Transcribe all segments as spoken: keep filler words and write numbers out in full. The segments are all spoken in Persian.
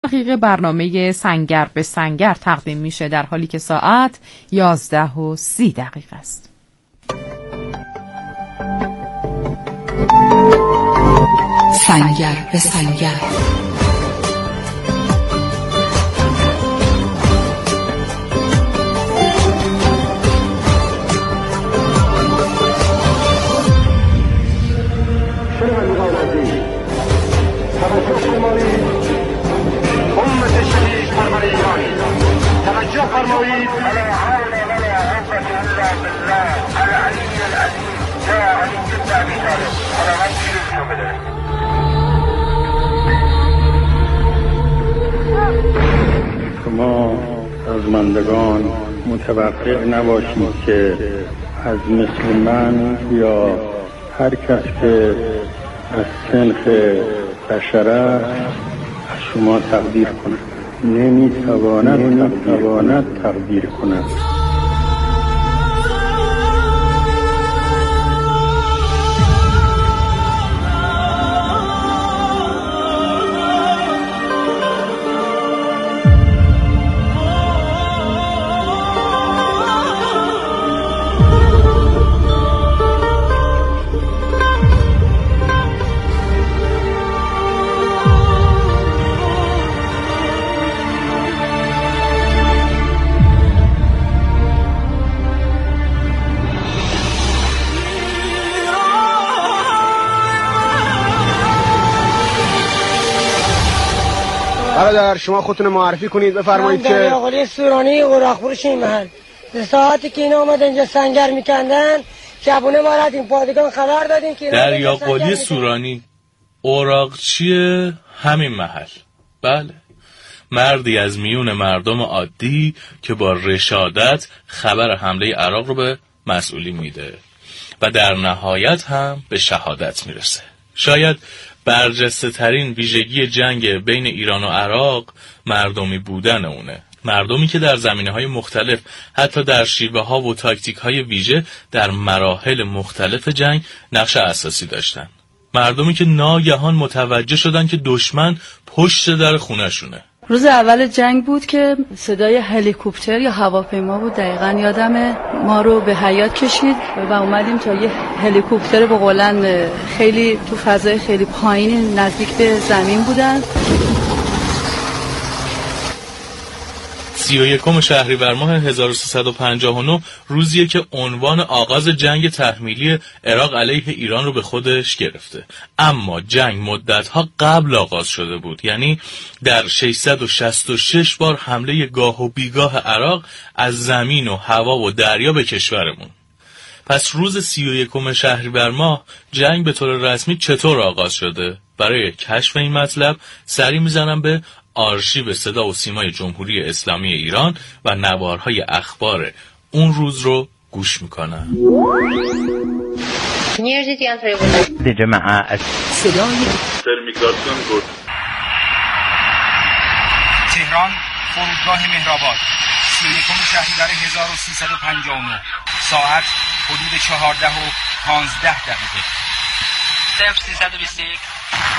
دقیقه برنامه سنگر به سنگر تقدیم میشه، در حالی که ساعت یازده و سی دقیقه است. سنگر به سنگر. شما سازماندگان متوقع نباشید که از مثل من یا هر کس که از سنخ بشره از شما تقدیر کند. نمیتواند نمیتواند تقدیر کند. برادر شما خودتون معرفی کنید، بفرمایید که دریا قلی سورانی اوراق‌فروش این محل. به ساعتی که اینا اومدن اینجا سنگر میکندن شبونه ما رفتیم پادگان خبر دادیم که دریا قلی سورانی اوراقچی همین محل. بله، مردی از میون مردم عادی که با رشادت خبر حمله عراق رو به مسئولی میده و در نهایت هم به شهادت میرسه. شاید برجسته ترین ویژگی جنگ بین ایران و عراق مردمی بودن اونه. مردمی که در زمینه‌های مختلف، حتی در شیوه‌ها و تاکتیک‌های ویژه در مراحل مختلف جنگ نقش اساسی داشتن. مردمی که ناگهان متوجه شدن که دشمن پشت در خونه‌شونه. روز اول جنگ بود که صدای هلیکوپتر یا هواپیما بود، دقیقاً یادمه، ما رو به حیاط کشید و اومدیم تا یه هلیکوپتر به قولن خیلی تو فضای خیلی پایینی نزدیک به زمین بودن. سی و یکم شهریور ماه هزار و سیصد و پنجاه و نه روزیه که عنوان آغاز جنگ تحمیلی عراق علیه ایران رو به خودش گرفته. اما جنگ مدتها قبل آغاز شده بود، یعنی در ششصد و شصت و شش بار حمله گاه و بیگاه عراق از زمین و هوا و دریا به کشورمون. پس روز سی و یکم شهریور ماه جنگ به طور رسمی چطور آغاز شده؟ برای کشف این مطلب سری میزنم به آرشیو صدا و سیمای جمهوری اسلامی ایران و نوارهای اخبار اون روز رو گوش میکنم. تهران، فرودگاه مهرآباد، سی و یکم شهریور هزار و سیصد و پنجاه و نه، ساعت حدود چهارده و پانزده دقیقه. صفر سیصد و بیست و یک.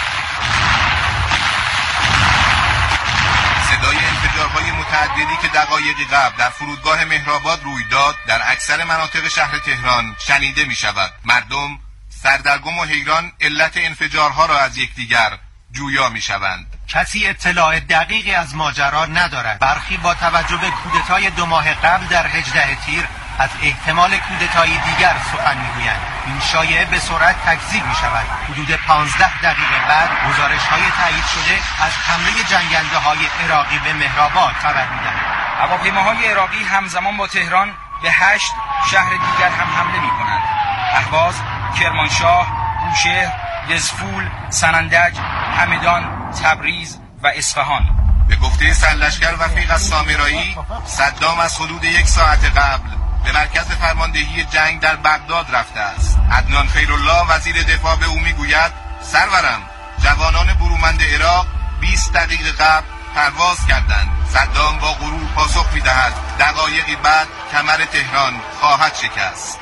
صدای انفجارهای متعددی که دقایقی قبل در فرودگاه مهرآباد روی داد در اکثر مناطق شهر تهران شنیده می شود. مردم سردرگم و حیران علت انفجارها را از یکدیگر جویا می شوند. کسی اطلاع دقیقی از ماجرا ندارد. برخی با توجه به کودتای دو ماه قبل در هجده تیر از احتمال کودتای دیگر سخن میگویند. این شایعه به سرعت تکذیب می شود. حدود پانزده دقیقه بعد گزارش های تایید شده از حمله جنگنده های عراقی به مهرآباد خبر میدهند. هواپیماهای عراقی همزمان با تهران به هشت شهر دیگر هم حمله می کنند. اهواز، کرمانشاه، بوشهر، دزفول، سنندج، همدان، تبریز و اصفهان. به گفته سرلشکر وفیق از سامرایی، صدام از حدود یک ساعت قبل به مرکز فرماندهی جنگ در بغداد رفته است. عدنان خیرالله وزیر دفاع به او میگوید: سرورم، جوانان برومند عراق بیست دقیقه قبل پرواز کردند. صدام با غرور پاسخ میدهد: دقایقی بعد کمر تهران خواهد شکست.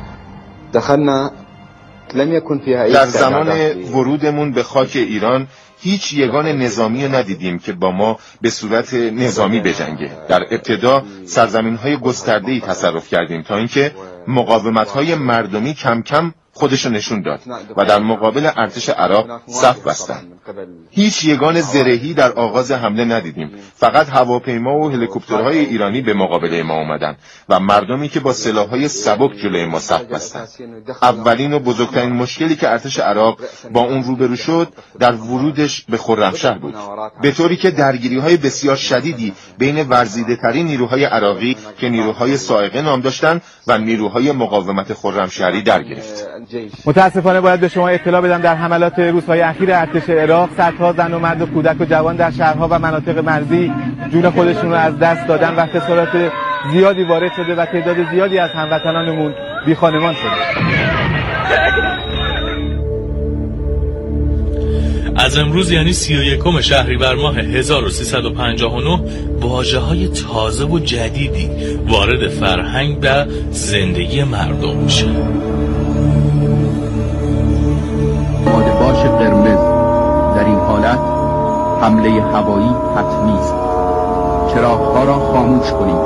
دخلنا لم يكن فيها در زمان ورودمون به خاک ایران هیچ یگان نظامی رو ندیدیم که با ما به صورت نظامی بجنگه. در ابتدا سرزمین‌های گسترده‌ای تصرف کردیم تا اینکه مقاومت‌های مردمی کم کم خودشو نشون داد و در مقابل ارتش عراق صف بستند. هیچ یگان زرهی در آغاز حمله ندیدیم، فقط هواپیما و هلیکوپترهای ایرانی به مقابله ما اومدن و مردمی که با سلاح‌های سبک جلوی ما صف بستند. اولین و بزرگترین مشکلی که ارتش عراق با اون روبرو شد در ورودش به خرمشهر بود، به طوری که درگیری‌های بسیار شدیدی بین ورزیده‌ترین نیروهای عراقی که نیروهای صاعقه نام داشتند و نیروهای مقاومت خرمشهری در گرفت. متاسفانه باید به شما اطلاع بدم در حملات روزهای اخیر ارتش عراق صدها زن و مرد و کودک و جوان در شهرها و مناطق مرزی جون خودشون رو از دست دادن و خسارات زیادی وارد شده و تعداد زیادی از هموطنانمون بی خانمان شده. از امروز یعنی سی و یکم شهریور ماه هزار و سیصد و پنجاه و نه واژه‌های تازه و جدیدی وارد فرهنگ و زندگی مردم میشه. ماده‌باش قرمز در این حالت حمله هوایی حتمی است. چراغ‌ها را خاموش کنید.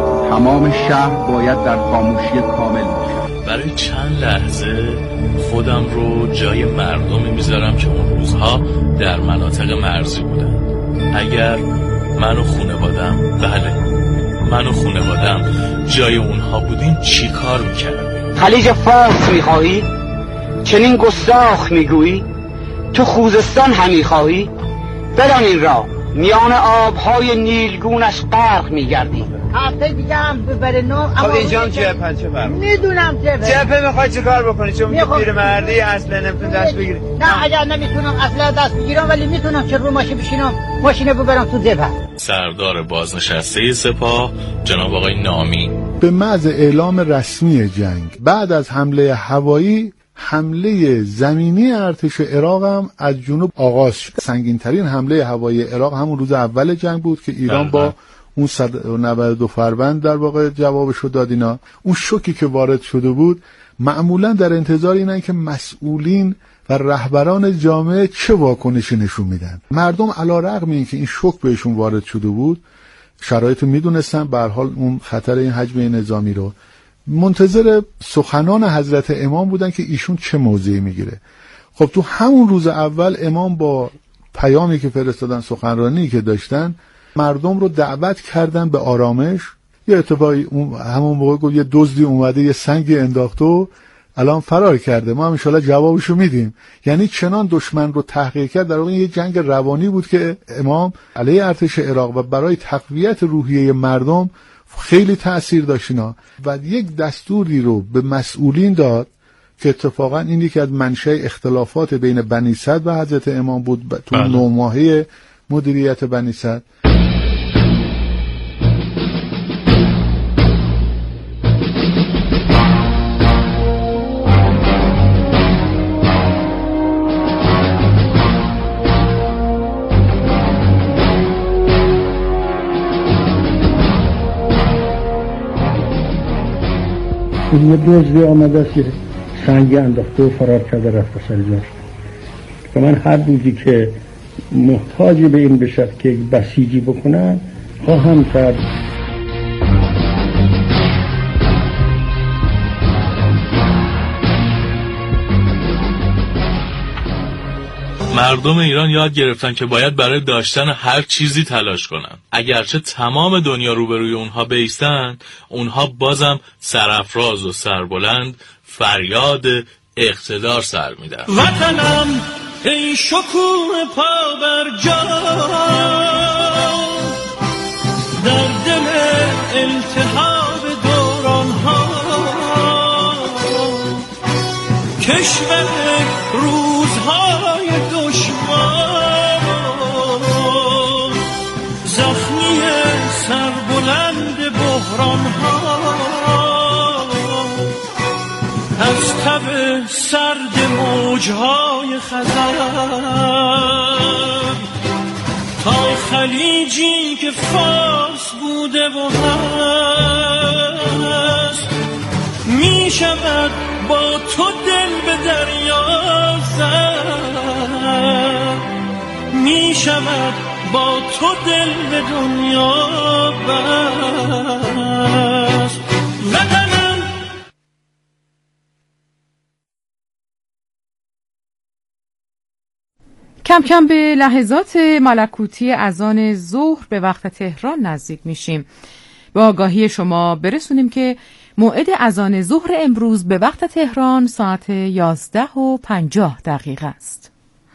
تمام شهر باید در خاموشی کامل باشد. برای چند لحظه خودم رو جای مردمی میذارم که اون روزها در مناطق مرزی بودن. اگر من و خانوادم، بله من و خانوادم جای اونها بودیم چی کار میکردیم؟ خلیج فارس میخواهی؟ چنین گستاخ میگویی؟ تو خوزستان همی خواهی؟ بدان این را میان آبهای نیلگونش غرق میگردی. هفته دیگه هم ببره نو. خب اینجا هم جبهه چه فرق؟ میدونم جبهه. جبهه میخوای چه کار بکنی؟ چون میگه پیر مردی اصلا نمیتون دست بگیری. نه اگر نمیتونم اصلا دست بگیرم ولی میتونم چه رو ماشین بشینم ماشینه ببرم تو جبهه. سردار بازنشسته سپاه جناب آقای نامی به محض اعلام رسمی جنگ بعد از حمله هوایی حمله زمینی ارتش عراق هم از جنوب آغاز شد. سنگین ترین حمله هوایی عراق همون روز اول جنگ بود که ایران با اون صد و نود و دو فروند در واقع جوابشو داد. اینا اون شوکی که وارد شده بود معمولا در انتظار اینن که مسئولین و رهبران جامعه چه واکنشی نشون میدن. مردم علیرغم اینکه این شوک بهشون وارد شده بود شرایطو میدونستن، به هر حال اون خطر این حجم نظامی رو منتظر سخنان حضرت امام بودن که ایشون چه موضعی میگیره. خب تو همون روز اول امام با پیامی که فرستادن، سخنرانی که داشتن، مردم رو دعوت کردن به آرامش. یه اتفاقی همون موقع گفت یه دزدی اومده یه سنگی انداخت و الان فرار کرده، ما هم ان شاءالله جوابشو میدیم. یعنی چنان دشمن رو تحقیر کرد. در واقع یه جنگ روانی بود که امام علیه ارتش عراق و برای تقویت روحیه مردم خیلی تأثیر داشت اینا. و یک دستوری رو به مسئولین داد که اتفاقا این یکی از منشأ اختلافات بین بنی سعد و حضرت امام بود تو نه ماهه مدیریت بنی سعد. یه دزدی آمده است که سنگی انداخته و فرار کرده رفت سر جاش. و من هر روزی که محتاج به این بشد که بسیجی بکنم خواهم کرد. مردم ایران یاد گرفتن که باید برای داشتن هر چیزی تلاش کنن. اگرچه تمام دنیا روبروی اونها بیستن، اونها بازم سرافراز و سربلند فریاد اقتدار سر میدن. وطنم ای شکوه پا بر جا، در دل التهاب دوران ها، کشور روزهای دشوار، زخمی سربلند بحران ها، از تب سرد موجهای خزر تا خلیجی که فارس بوده و هست، می شود با تو دل به دریا زد، می شود با تو دل به دنیا بست. وطنم کم کم به لحظات ملکوتی اذان ظهر به وقت تهران نزدیک میشیم. به آگاهی شما برسونیم که موعد اذان ظهر امروز به وقت تهران ساعت یازده و پنجاه دقیقه است.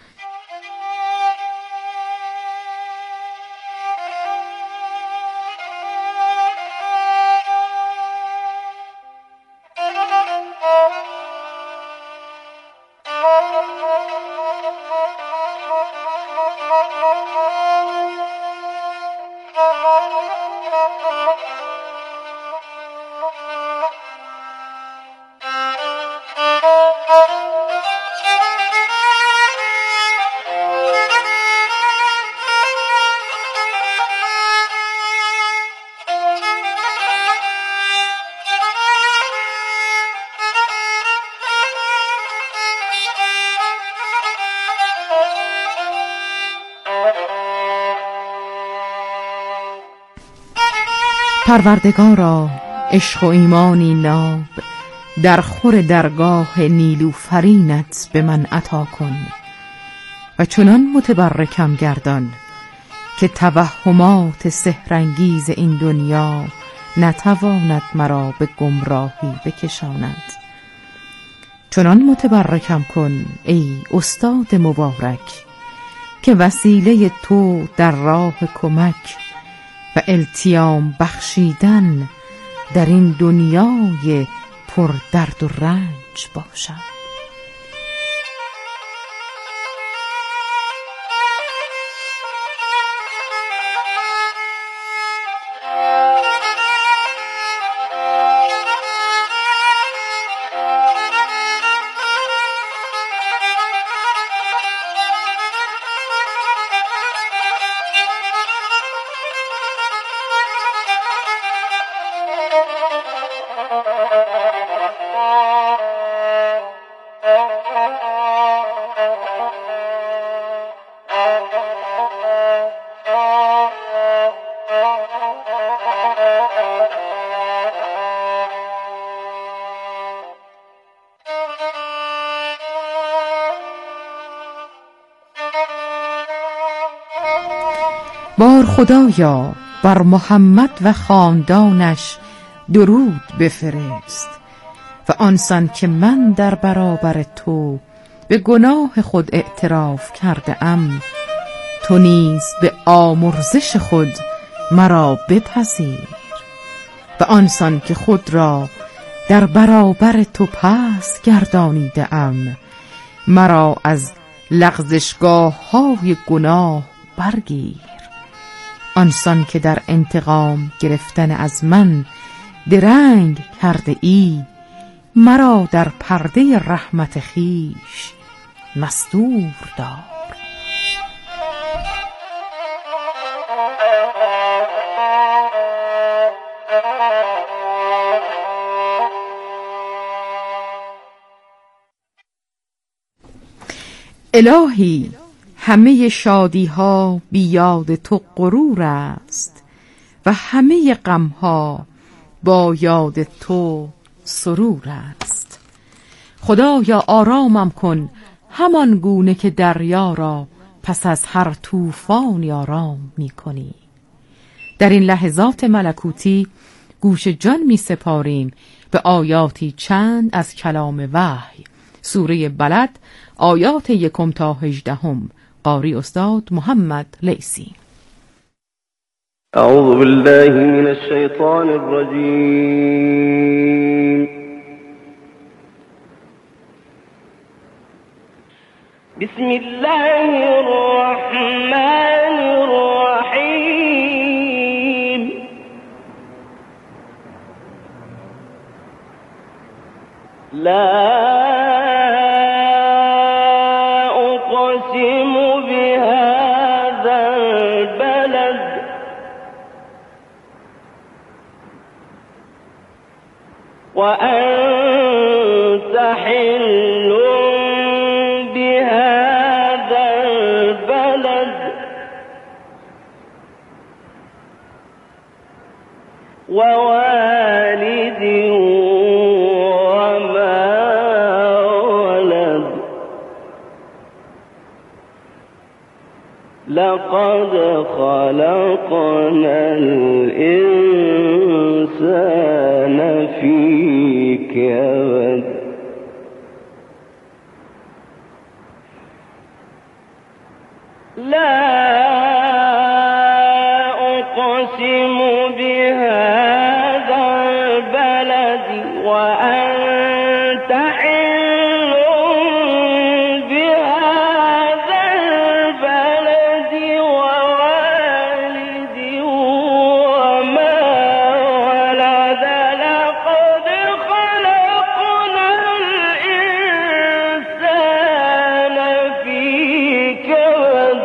پروردگارا عشق و ایمانی ناب در خور درگاه نیلوفرینت به من عطا کن و چنان متبرکم گردان که توهمات سحرانگیز این دنیا نتواند مرا به گمراهی بکشاند. چنان متبرکم کن ای استاد مبارک که وسیله تو در راه کمک و التیام بخشیدن در این دنیای پر درد و رنج باشم. بار خدایا بر محمد و خاندانش درود بفرست و آنسان که من در برابر تو به گناه خود اعتراف کرده ام، تو نیز به آمرزش خود مرا بپذیر و آنسان که خود را در برابر تو پست گردانیده ام، مرا از لغزشگاه های گناه برگیر. آنسان که در انتقام گرفتن از من درنگ کرده ای، مرا در پرده رحمت خیش مستور دار. الهی همه شادی ها بی یاد تو غرور است و همه غم ها با یاد تو سرور است. خدایا آرامم کن همان گونه که دریا را پس از هر طوفانی آرام می کنی. در این لحظات ملکوتی گوش جان می سپاریم به آیاتی چند از کلام وحی. سوره بلد آیات یکم تا هجدهم. قاری استاد محمد لیثی. اعوذ بالله من الشیطان الرجیم. بسم الله الرحمن الرحیم. لا وأنت حل بهذا البلد ووالد وما ولد لقد خلقنا الإنسان في كبد لا أقسم بهذا البلد وأنت حل بهذا البلد ووالد وما ولد لقد خلقنا الإنسان في كبد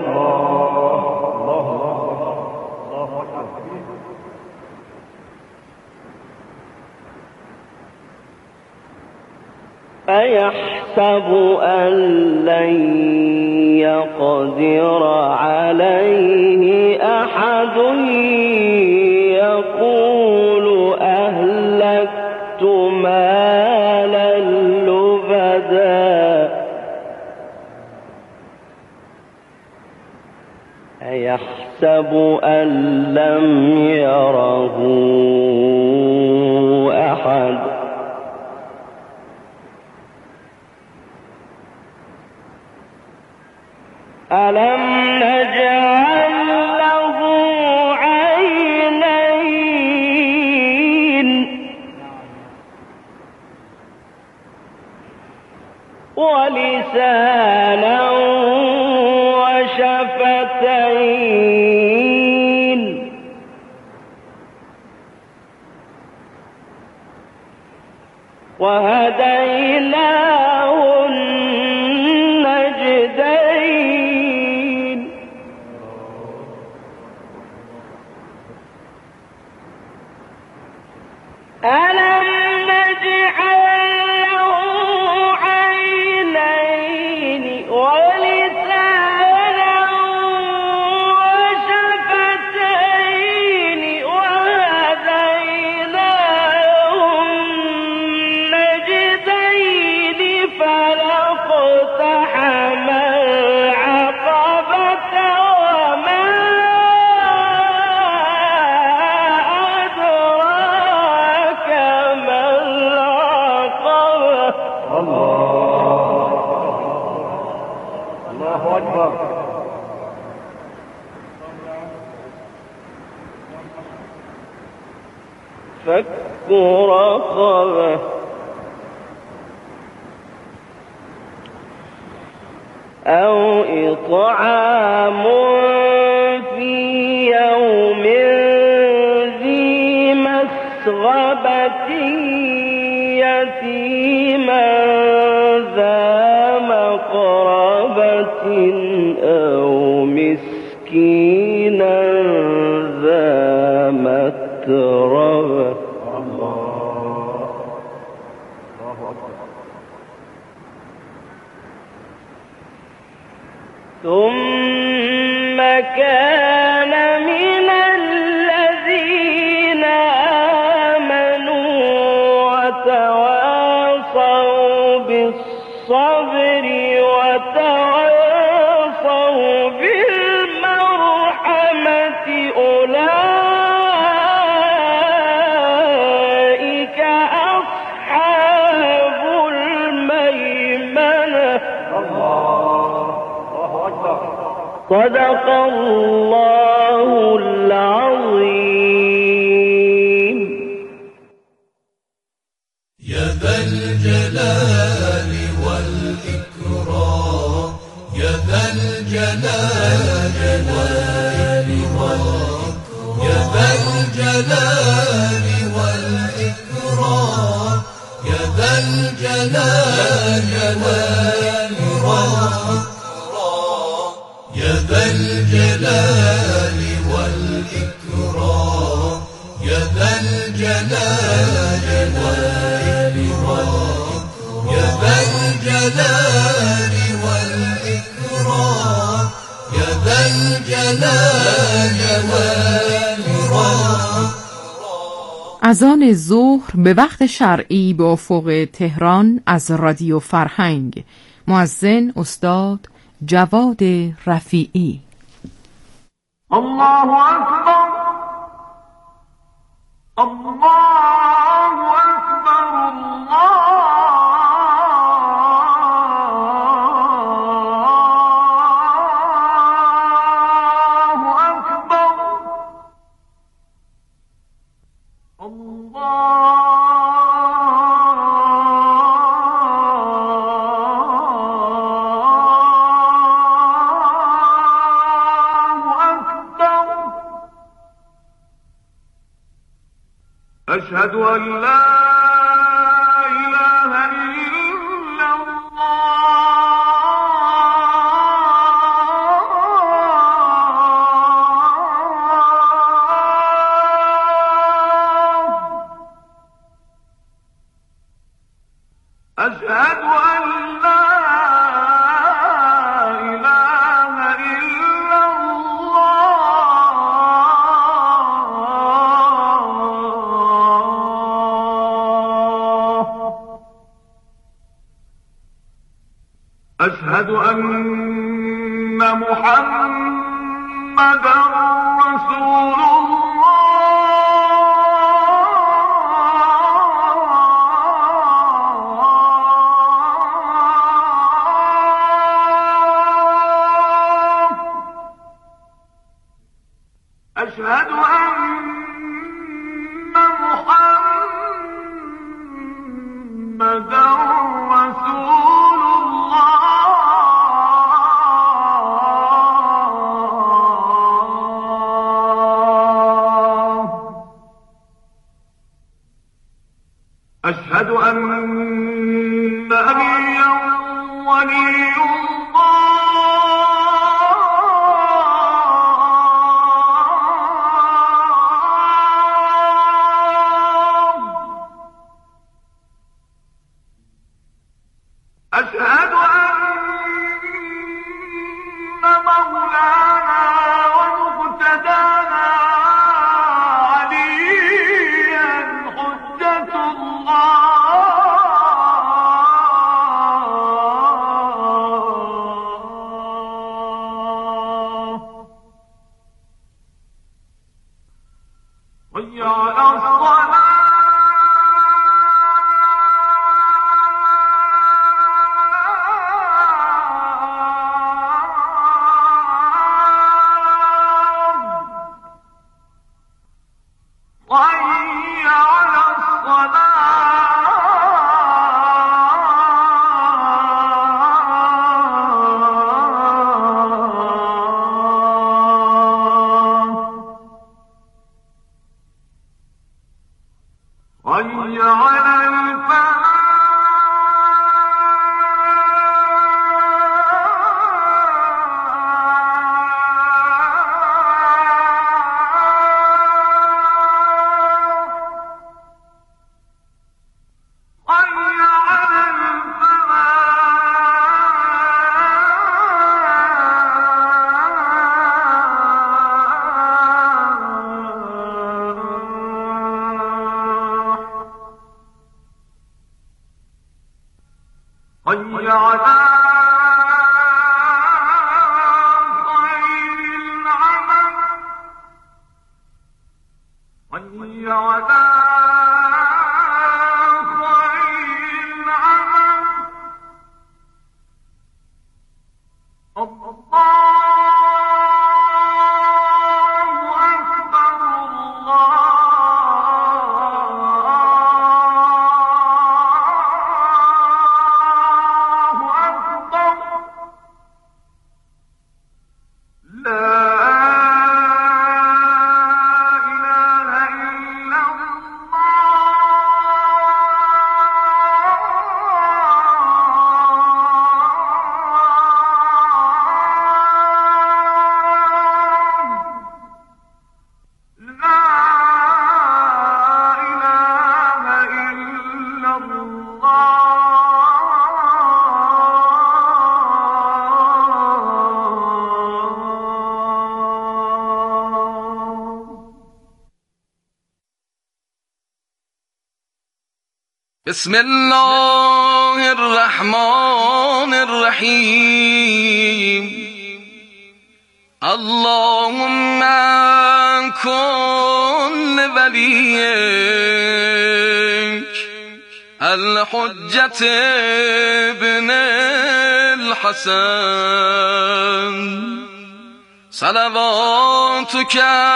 أيحسب أن لن يقدر عليه أحد يقول أهلكت مالا لبدا أيحسب أن لم يره أحد ألم نجعل له عينين ولسانا وشفتين وهديناه النجدين ألم نجعل له عينين ولسانا وشفتين وهديناه النجدين فلا اقتحم العقبة وما أدراك ما العقبة الله أكبر. فك رقبة أو إطعام في يوم ذي مسغبة يتيما ذا مقربة أو مسكينا ذا متربة ثم كان من الذين آمنوا وتواصوا بالصبر وتواصوا بالمرحمة أولئك أصحاب الميمنة. صدق الله العظيم. يا ذا الجلال والإكرام يا ذا الجلال والإكرام يا ذا الجلال والإكرام يا ذا الجلال والإكرام يا ذا الجلال والإكرام يا ذا الجلال والإكرام يا ذا الجلال والإكرام يا ذا الجلال والإكرام اذان ظهر به وقت شرعی به افق تهران از رادیو فرهنگ. مؤذن استاد جواد رفیعی. الله اکبر، الله اکبر، الله أشهد أن لا إله إلا الله، أشهد أن لا إله إلا أشهد أن محمدا رسول الله، أشهد أن محمدا رسول أشهد أن نبيا ولي الله، أشهد أن مولانا ومقتدانا عليا حجة الله، حي على الصلاة، حي على الصلاة، حي على الفلاح، حي على خير العمل، حي على خير العمل، الله أكبر، الله لا إله إلا الله. بسم الله الرحمن الرحیم. اللهم کن ولیک الحجة ابن الحسن صلواتك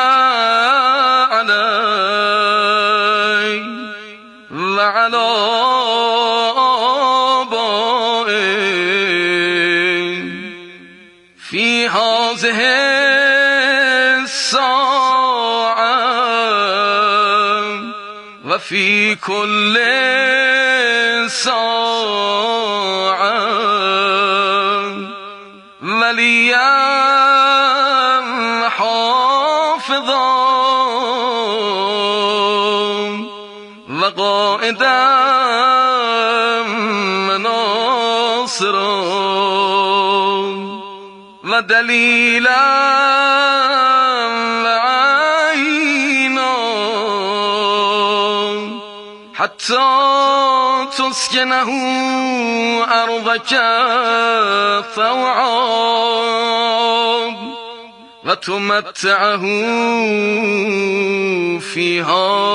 علیه و علی آبائه فی هذه الساعة و فی کل ساعة ولیا حافظا و قائدا مناصرا و دلیلا و عینا حتی تسکنه ارضك طوعا و تمتعه فیها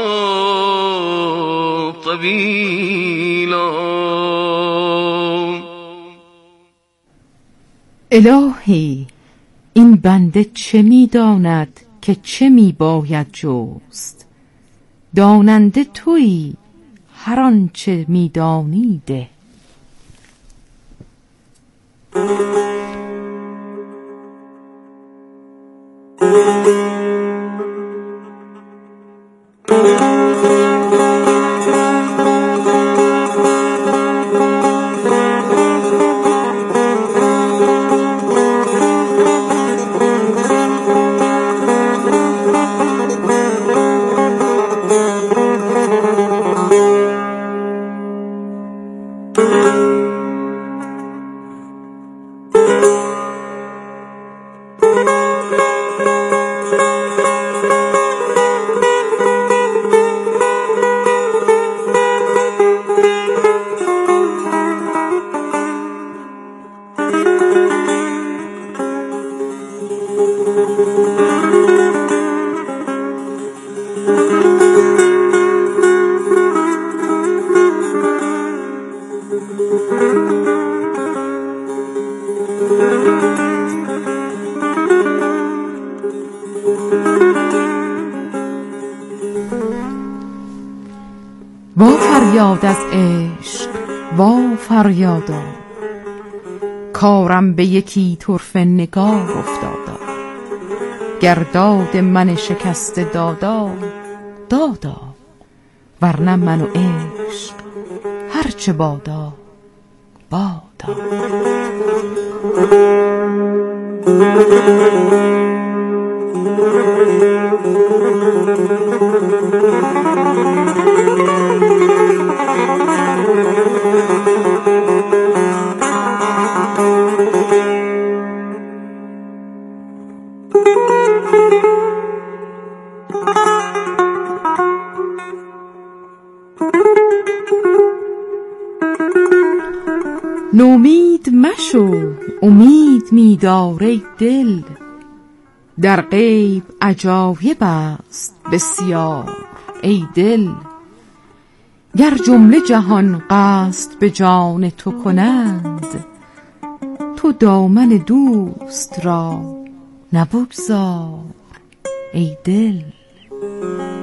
طویلا. الهی این بنده چه می داند که چه می باید جست؟ داننده تویی، هر آنچه می دانی ده. وا فریاد از عشق، وا فریادا، کارم به یکی طرفه نگار افتادا. گرداد من شکسته دادا دادا، ورنه من و عشق هرچه بادا بادا. نومید مشو، امید می‌دار ای دل. در غیب عجایب است بسیار ای دل. گر جمله جهان قصد به جان تو کنند، تو دامن دوست را نبگذار ای دل.